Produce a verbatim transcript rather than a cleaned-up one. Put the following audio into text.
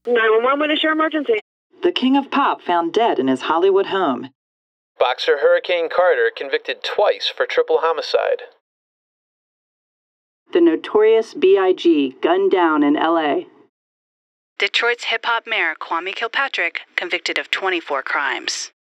nine one one, what is your emergency? The King of Pop found dead in his Hollywood home. Boxer Hurricane Carter convicted twice for triple homicide. The Notorious B I G gunned down in L A. Detroit's hip-hop mayor Kwame Kilpatrick convicted of twenty-four crimes.